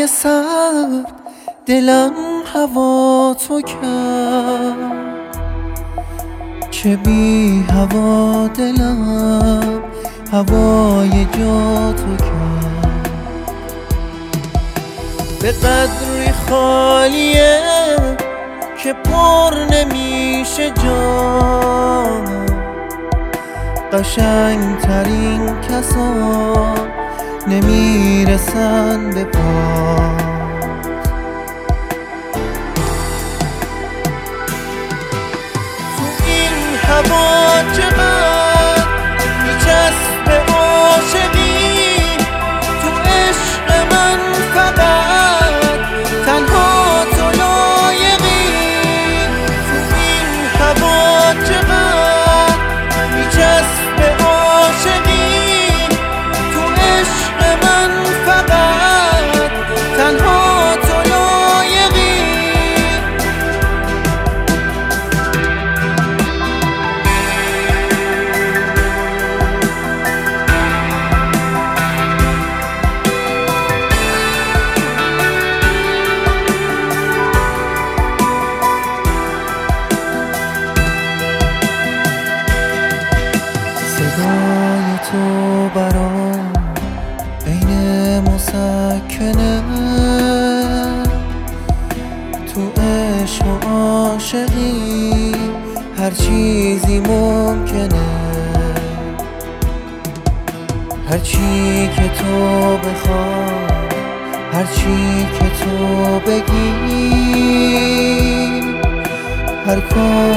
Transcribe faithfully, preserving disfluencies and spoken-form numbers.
هوای سر دلم هوا تو کرد، که بی هوا دلم هوای جا تو کرد. به قدری خالیه که پر نمیشه جا، قشنگ ترین کسان نمیرسن به پا. تو این هوا چقدر میچسبه عاشقی، تو عشق من فقط تنها تو لایقی. تو این هوا چقدر میچسبه عاشقی، تو عشق من فقط تنها تو لایقی. صدای تو برام عین مسکنه، تو عشق و عاشقی هر چیزی ممکنه. هر چی که تو بخوای، هر چی که تو بگی، هر کاری